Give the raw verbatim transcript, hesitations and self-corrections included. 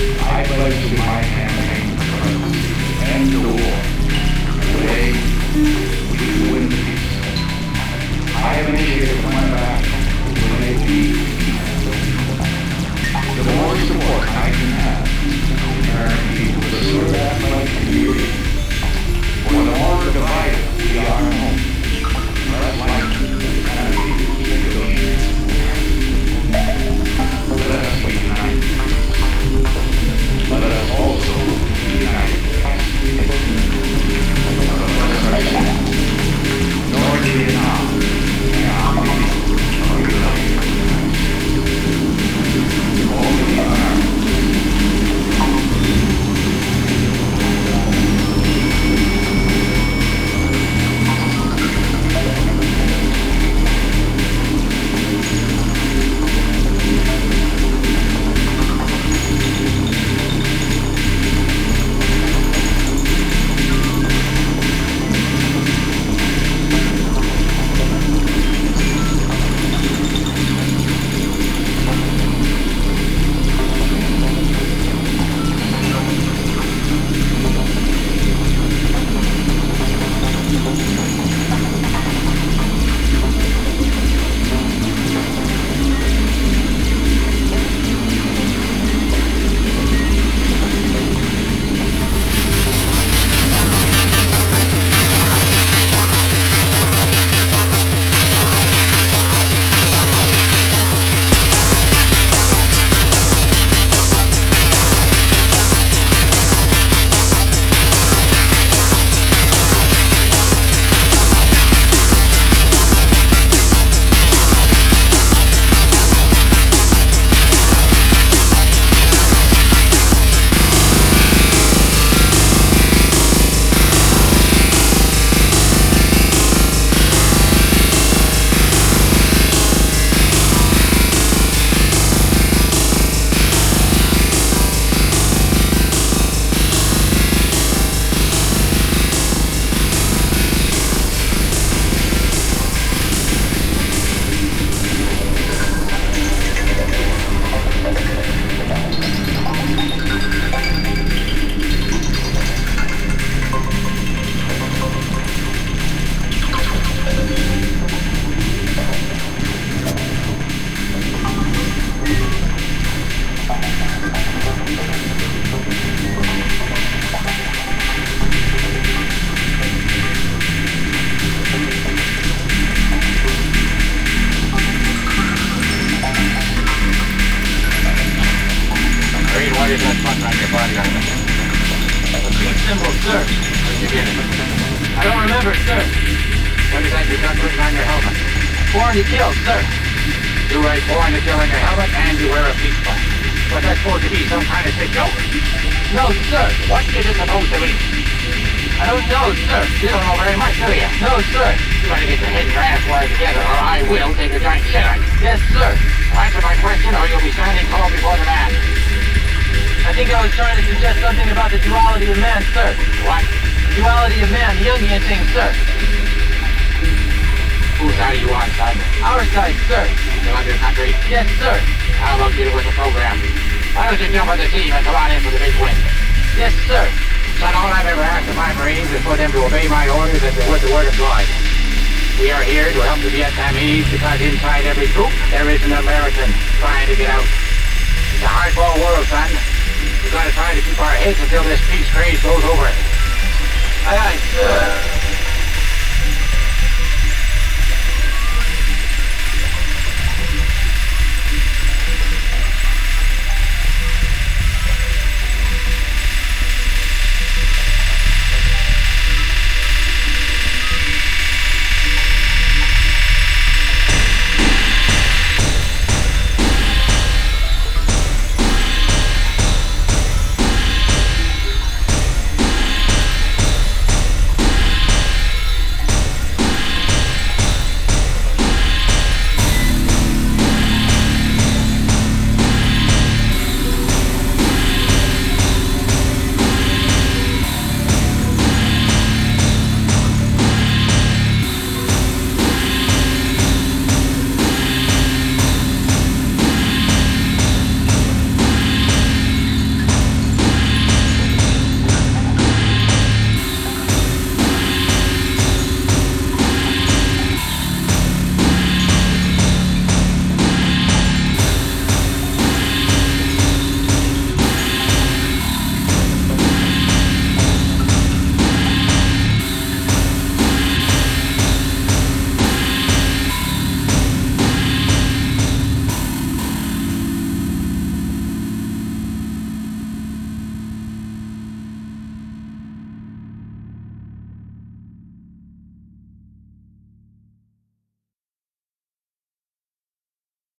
I pledge to my campaign to end the war. Today, we can win the peace. I have initiated a plan of action to make peace. The more support I can have from American people to serve that like community, or the more divided we are at home, less likely and peace to negotiate. Let us be united. Let us also be united. North Vietnam and our people are united. Only America. Because inside every troop, there is an American trying to get out. It's a hardball world, son. We've got to try to keep our heads until this peace craze goes over. Aye, aye, sir.